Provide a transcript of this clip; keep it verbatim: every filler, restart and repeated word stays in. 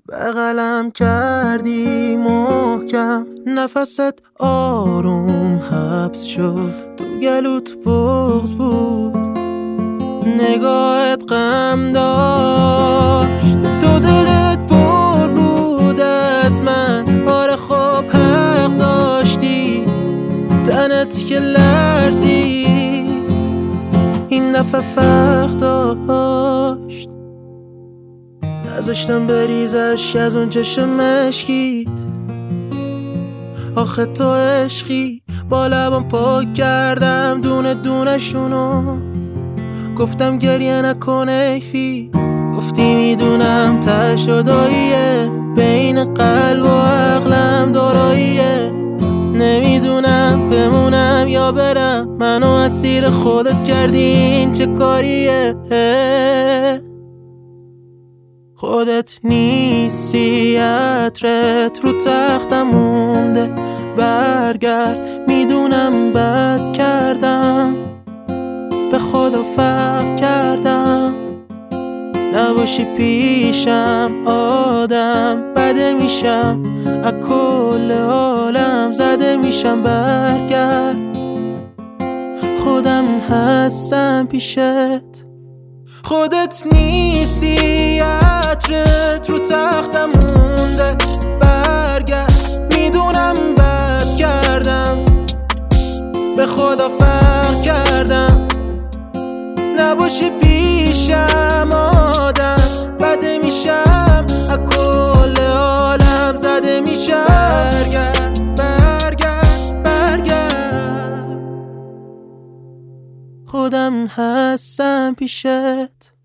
بغلم کردی محکم، نفست آروم حبس شد، تو گلوت بغض بود، نگاهت غم داشت، تو دلت پر بود از من. آره خب حق داشتی، تنت که لرزید این دفعه فرق داشت. نذاشتم بریزش از اون چشم مشکیت، آخه تو عشقی. با لبم پاک کردم دونه دونه شونو، گفتم گریه نکن ایفی، گفتی میدونم تش و داییه، بین قلب و عقلم داراییه. نمیدونم بمونم یا برم، منو اسیر خودت کردی، این چه کاریه؟ خودت نیستی، عطرت رو تختم مونده، برگرد. میدونم بد کردم، به خدا فرق کردم، نباشی پیشم آدم بده میشم، از کل عالم زده میشم. برگرد، خودم هستم پیشت. خودت نیستی، عطرت رو تختم مونده، برگرد. میدونم بد کردم، به خدا فرق کردم، نباشی پیشم آدم بده میشم، از کل عالم زده میشم. برگرد برگرد برگرد، خودم هستم پیشت.